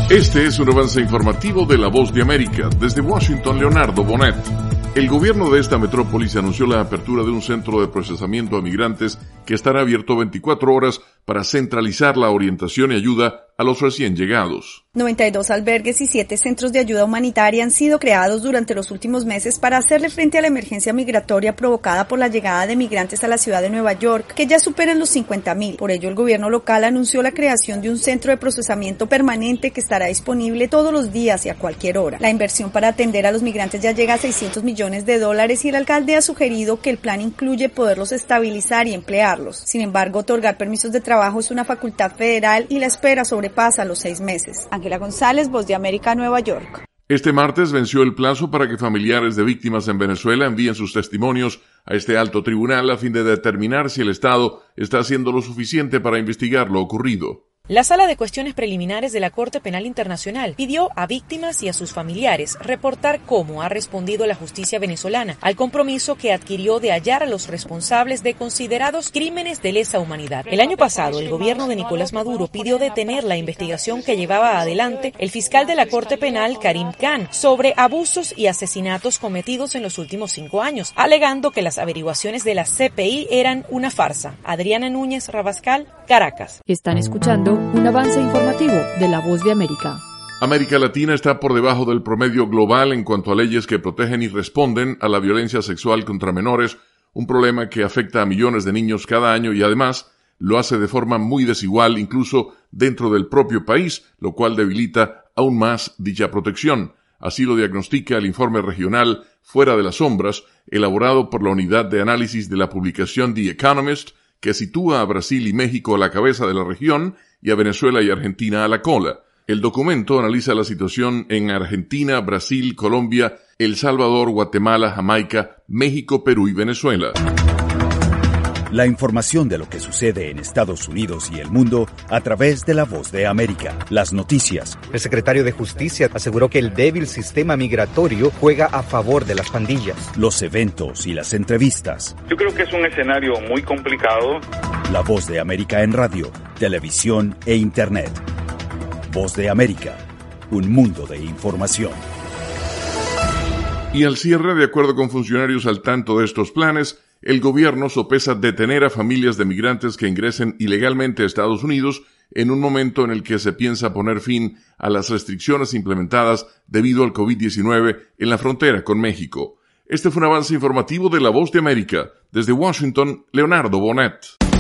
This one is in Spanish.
Este es un avance informativo de La Voz de América. Desde Washington, Leonardo Bonet. El gobierno de esta metrópolis anunció la apertura de un centro de procesamiento a migrantes que estará abierto 24 horas para centralizar la orientación y ayuda a los recién llegados. 92 albergues y 7 centros de ayuda humanitaria han sido creados durante los últimos meses para hacerle frente a la emergencia migratoria provocada por la llegada de migrantes a la ciudad de Nueva York, que ya superan los 50,000. Por ello, el gobierno local anunció la creación de un centro de procesamiento permanente que estará disponible todos los días y a cualquier hora. La inversión para atender a los migrantes ya llega a $600 millones y el alcalde ha sugerido que el plan incluye poderlos estabilizar y emplearlos. Sin embargo, otorgar permisos de trabajo es una facultad federal y la espera sobrepasa los 6 meses. Ángela González, Voz de América, Nueva York. Este martes venció el plazo para que familiares de víctimas en Venezuela envíen sus testimonios a este alto tribunal a fin de determinar si el Estado está haciendo lo suficiente para investigar lo ocurrido. La Sala de Cuestiones Preliminares de la Corte Penal Internacional pidió a víctimas y a sus familiares reportar cómo ha respondido la justicia venezolana al compromiso que adquirió de hallar a los responsables de considerados crímenes de lesa humanidad. El año pasado, el gobierno de Nicolás Maduro pidió detener la investigación que llevaba adelante el fiscal de la Corte Penal, Karim Khan, sobre abusos y asesinatos cometidos en los últimos 5 años, alegando que las averiguaciones de la CPI eran una farsa. Adriana Núñez Rabascal, Caracas. Están escuchando un avance informativo de La Voz de América. América Latina está por debajo del promedio global en cuanto a leyes que protegen y responden a la violencia sexual contra menores, un problema que afecta a millones de niños cada año y además lo hace de forma muy desigual incluso dentro del propio país, lo cual debilita aún más dicha protección. Así lo diagnostica el informe regional Fuera de las Sombras, elaborado por la unidad de análisis de la publicación The Economist, que sitúa a Brasil y México a la cabeza de la región y a Venezuela y Argentina a la cola. El documento analiza la situación en Argentina, Brasil, Colombia, El Salvador, Guatemala, Jamaica, México, Perú y Venezuela. La información de lo que sucede en Estados Unidos y el mundo a través de La Voz de América. Las noticias. El secretario de Justicia aseguró que el débil sistema migratorio juega a favor de las pandillas. Los eventos y las entrevistas. Yo creo que es un escenario muy complicado. La Voz de América en radio, televisión e internet. Voz de América, un mundo de información. Y al cierre, de acuerdo con funcionarios al tanto de estos planes, el gobierno sopesa detener a familias de migrantes que ingresen ilegalmente a Estados Unidos en un momento en el que se piensa poner fin a las restricciones implementadas debido al COVID-19 en la frontera con México. Este fue un avance informativo de La Voz de América. Desde Washington, Leonardo Bonet.